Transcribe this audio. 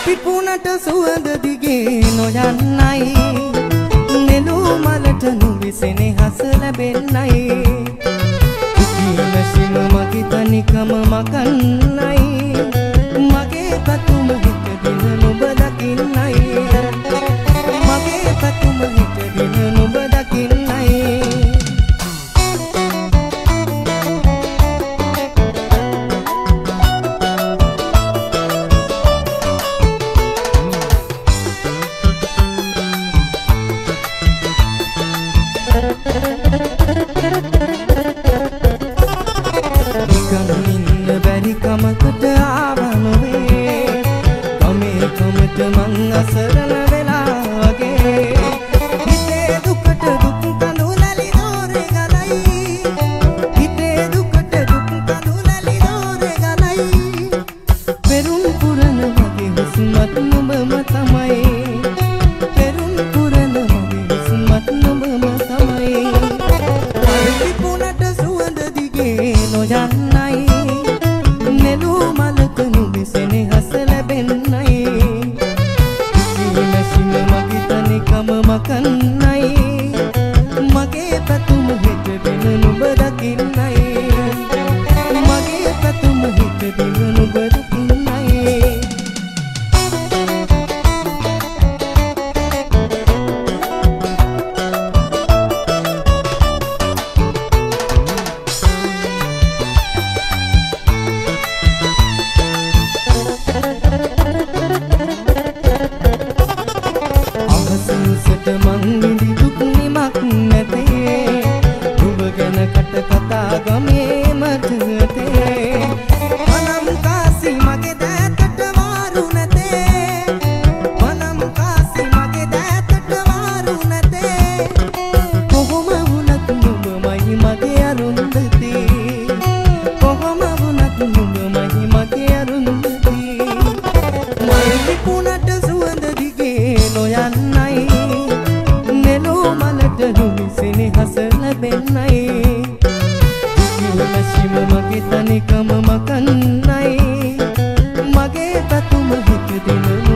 පිපුණට සුවඳ දිගේ නොයන්නයි නෙළු මලට නුවිසෙනෙ හස ලැබෙන්නයි කිනසිම මගේ තනිකම මකන්නයි මගේ පැතුම හිත දින නුඹ දකින්නයි මගේ පැතුම හිත දින නුඹ දකින්නයි කමකට ආවනොවේ කමේ කමට මං අසරණ වෙලා වගේ හිතේ දුකට දුක් කඳු ලලි දෝරේ ගලයි හිතේ දුකට දුක් කඳු ලලි දෝරේ ගලයි පෙරුම් පුරන වගේ හුස්මත් නුඹම තමයි පෙරුම් පුරන වගේ හුස්මත් නුඹම තමයි පිපුණට සුවඳ දිගේ නොයන්නයි නෙළු මලක නුවිසෙනෙ හස ලැබෙන්නයි කිනසිම මගේ තනිකම මකන්නයි මගේ පැතුම හිත දින නුඹ දකින්නයි මගේ පැතුම හිත දින නුඹ දකින්නයි මං විඳි දුක් නිමක් නැතේ නුඹ ගැන කට කතා ගමේ මතකේ මනම් කාසි මගේ දෑතට වාරු නැතේ මනම් කාසි මගේ දෑතට වාරු නැතේ කොහොම වුණත් නුඹමයි මගේ අරුන්දති කොහොම වුණත් නුඹමයි මගේ අරුන්දති මයි විකුණට සුවඳ දිගේ නොයන්නයි නුවිසෙනෙ හස ලැබෙන්නයි කිනසිම මගේ තනිකම මකන්නයි මගේ පැතුම හිත දින